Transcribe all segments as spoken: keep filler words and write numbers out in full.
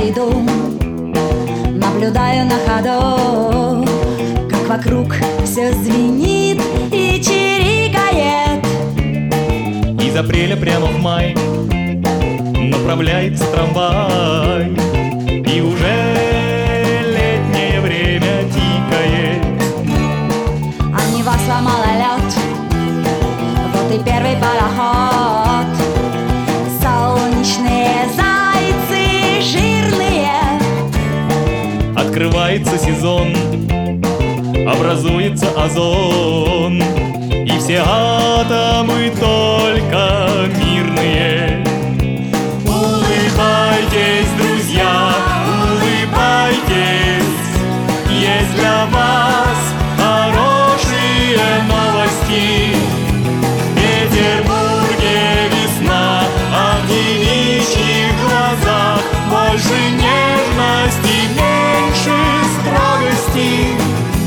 я иду, наблюдаю на ходу, как вокруг все звенит и чирикает. Из апреля прямо в май направляется трамвай, и уже летнее время тикает. А Нева сломала лед, вот и первый пароход. Солнечные зайцы жирные. Открывается сезон, образуется озон, и все атомы только мирные. Улыбайтесь, друзья, улыбайтесь, есть для вас хорошие новости. В Петербурге весна, а в девичьих глазах больше нежности, меньше строгости.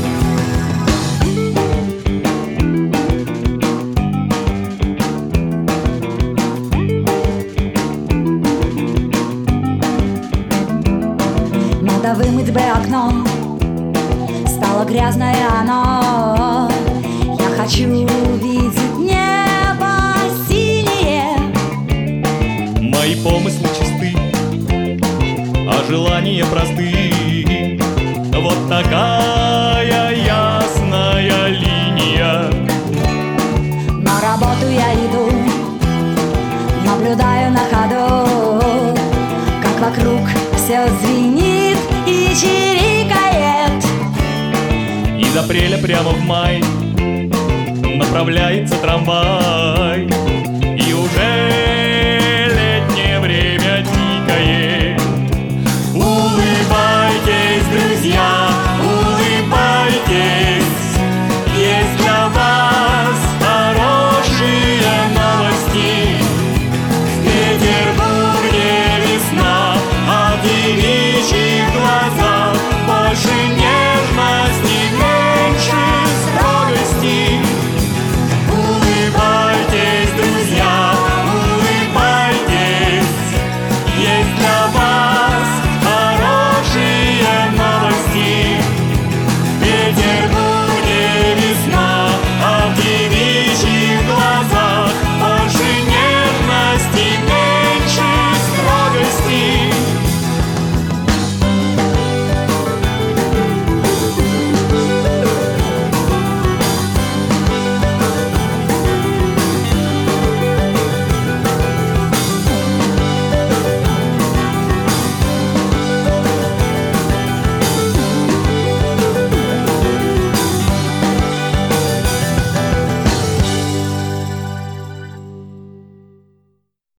Надо вымыть бы окно, стало грязное оно. Я хочу увидеть небо синее. Мои помыслы чисты, а желания просты. Вот такая ясная линия. На работу я иду, наблюдаю на ходу, как вокруг все звенит и чирикает. Из апреля прямо в май направляется трамвай,